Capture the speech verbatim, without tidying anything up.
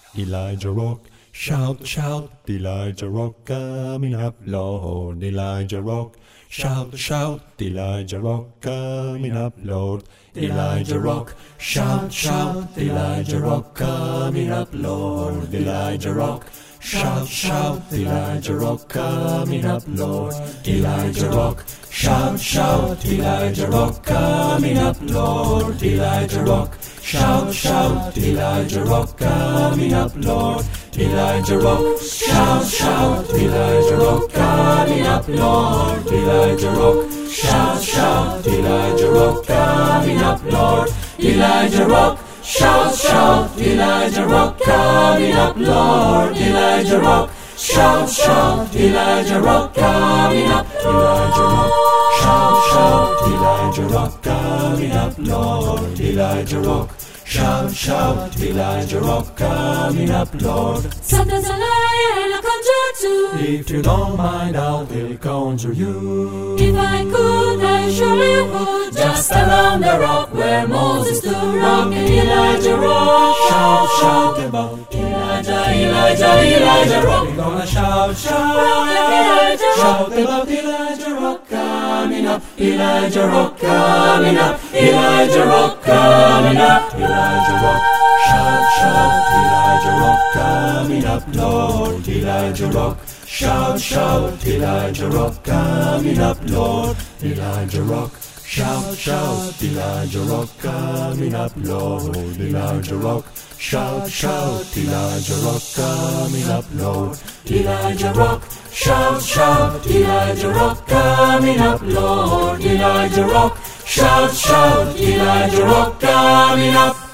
Elijah Rock. Shout, shout, Elijah Rock coming up, Lord. Elijah Rock. Shout, shout, Elijah Rock coming up, Lord. Elijah Rock. Shout, shout, Elijah Rock coming up, Lord. Elijah Rock. Shout, shout, Elijah Rock coming up, Lord. Elijah Rock. Shout, shout, Elijah Rock coming up, Lord. Elijah Rock. Shout, shout, Elijah Rock coming up, Lord. Elijah Rock. Shout, shout, Elijah Rock coming up, Lord. Elijah Rock. Shout, shout, Elijah Rock coming up, Lord. Elijah Rock. Shout, shout, Elijah Rock coming up, Lord. Elijah Rock. Shout, shout, Elijah Rock coming up, Elijah Rock. Shout, shout, Elijah Rock coming up, Lord. Elijah Rock. Shout, shout, Elijah Rock coming up, Lord. Sometimes I lie and I conjure too. If you don't mind, I will conjure you. If I could, I surely would. Just stand on the rock where Moses stood. Rock and Elijah rock. Shout, shout about Elijah, Elijah, Elijah rock. We're gonna shout, shout, Rock like Elijah rock. shout about Elijah Rock Coming up, Elijah rock coming up, Elijah rock coming up, Elijah Rock. Shout, shout, Elijah Rock coming up, Lord. Elijah Rock. Shout, shout, Elijah Rock coming up, Lord. Elijah Rock. Shout, shout, Elijah Rock coming up, Lord. Elijah Rock. Shout, shout, Elijah Rock coming up, Lord. Elijah Rock. Shout, shout, Elijah Rock coming up, Lord. Elijah Rock. Shout, shout, Elijah Rock coming up.